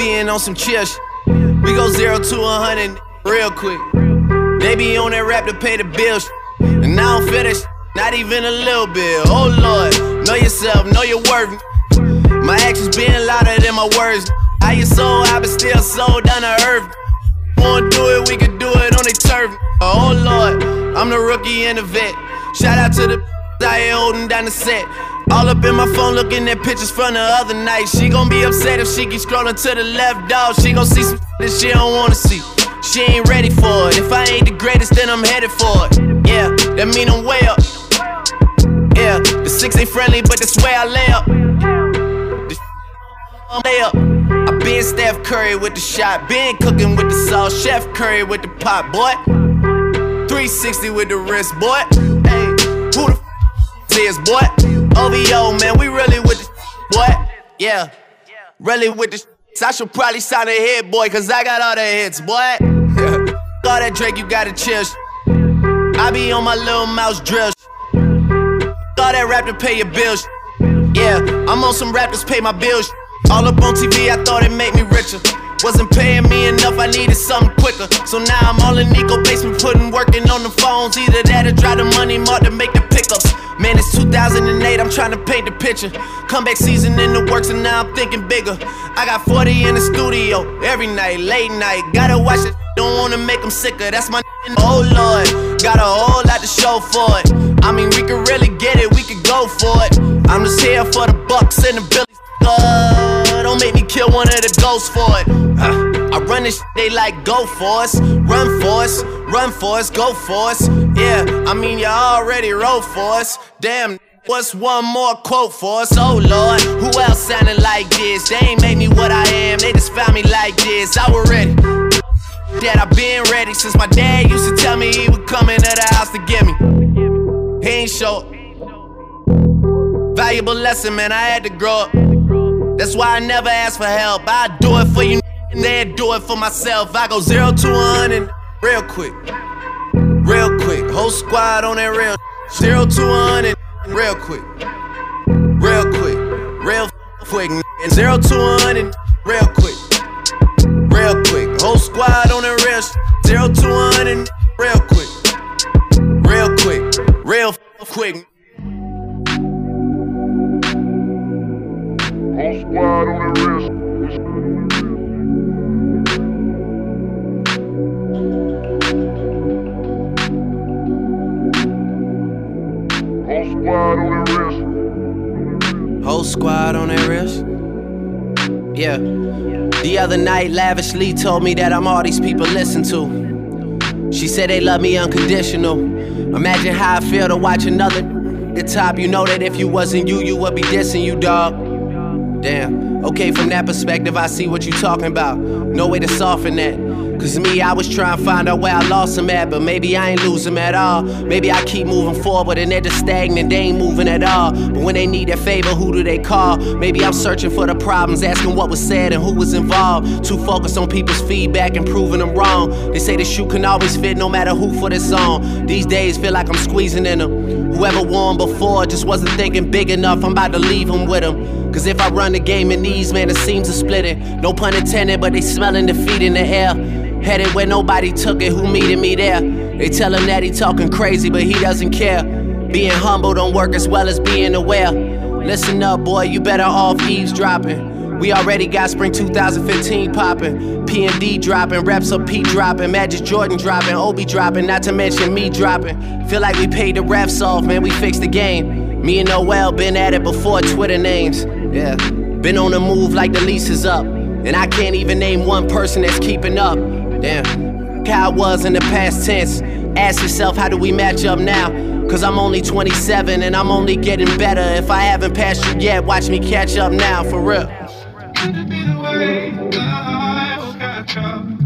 being on some chill shit. We go 0 to 100 real quick. They be on that rap to pay the bills, and I don't feel that shit, not even a little bit. Oh Lord, know yourself, know your worth. My actions being louder than my words. How you so high but still so down to earth? Wanna do it, we can do it on their turf. Oh Lord, I'm the rookie and the vet. Shout out to the out here holding down the set. All up in my phone looking at pictures from the other night. She gon' be upset if she keep scrolling to the left, dog. She gon' see some that she don't wanna see. She ain't ready for it. If I ain't the greatest, then I'm headed for it. Yeah, that mean I'm way up. Yeah, the 6 ain't friendly, but that's where I lay up. Lay up. I been Steph Curry with the shot, been cooking with the sauce, Chef Curry with the pot, boy. 360 with the wrist, boy. Hey, who the is, boy? OVO, man, we really with the boy. Yeah, really with the I should probably sign a hit, boy, cause I got all the hits, boy. All that Drake, you gotta chill. I be on my little mouse drill. All that rap to pay your bills. Yeah, I'm on some rap to pay my bills. All up on TV, I thought it made me richer. Wasn't paying me enough, I needed something quicker. So now I'm all in Nico basement, working on the phones. Either that or drive the money mark to make the pickups. Man, it's 2008, I'm trying to paint the picture. Comeback season in the works and now I'm thinking bigger. I got 40 in the studio, every night, late night. Gotta watch it, don't wanna make them sicker, that's my oh Lord, got a whole lot to show for it. I mean, we could really get it, we could go for it. I'm just here for the bucks and the billies. Don't make me kill one of the ghosts for it. I run this shit, they like go for us. Run for us, run for us, go for us. Yeah, I mean you already wrote for us. Damn, what's one more quote for us? Oh Lord, who else sounding like this? They ain't made me what I am, they just found me like this. I was ready, that I been ready since my dad used to tell me he would come into the house to get me. He ain't show valuable lesson, man, I had to grow up. That's why I never ask for help. I do it for you and then do it for myself. I go 0 to 100 real quick. Real quick. Whole squad on that real 0 to 100 real quick. Real quick. Real quick. And 0 to 100 real quick. Real quick. Whole squad on that real 0 to 100 real quick. Real quick. Real quick. Whole squad on the wrist. Whole squad on their wrist. Yeah. The other night, Lavishly told me that I'm all these people listen to. She said they love me unconditional. Imagine how I feel to watch another at the top. You know that if you wasn't you, you would be dissing you, dog. Damn, okay, from that perspective, I see what you talking about. No way to soften that. Cause me, I was trying to find out where I lost them at, but maybe I ain't lose them at all. Maybe I keep moving forward and they're just stagnant, they ain't moving at all. But when they need that favor, who do they call? Maybe I'm searching for the problems, asking what was said and who was involved. Too focused on people's feedback and proving them wrong. They say the shoe can always fit no matter who for this song. These days feel like I'm squeezing in them. Whoever won before just wasn't thinking big enough, I'm about to leave them with them. Cause if I run the game in these, man, the seams are splitting. No pun intended, but they smelling defeat in the air. Headed where nobody took it, who meeting me there? They tell him that he talking crazy, but he doesn't care. Being humble don't work as well as being aware. Listen up, boy, you better off eavesdropping. We already got spring 2015 popping. P&D dropping, Reps up P dropping, Magic Jordan dropping, Obi dropping, not to mention me dropping. Feel like we paid the refs off, man, we fixed the game. Me and Noel been at it before Twitter names. Yeah, been on the move like the lease is up. And I can't even name one person that's keeping up. Damn, how I was in the past tense. Ask yourself, how do we match up now? Cause I'm only 27 and I'm only getting better. If I haven't passed you yet, watch me catch up now, for real. Could it be the way I got you?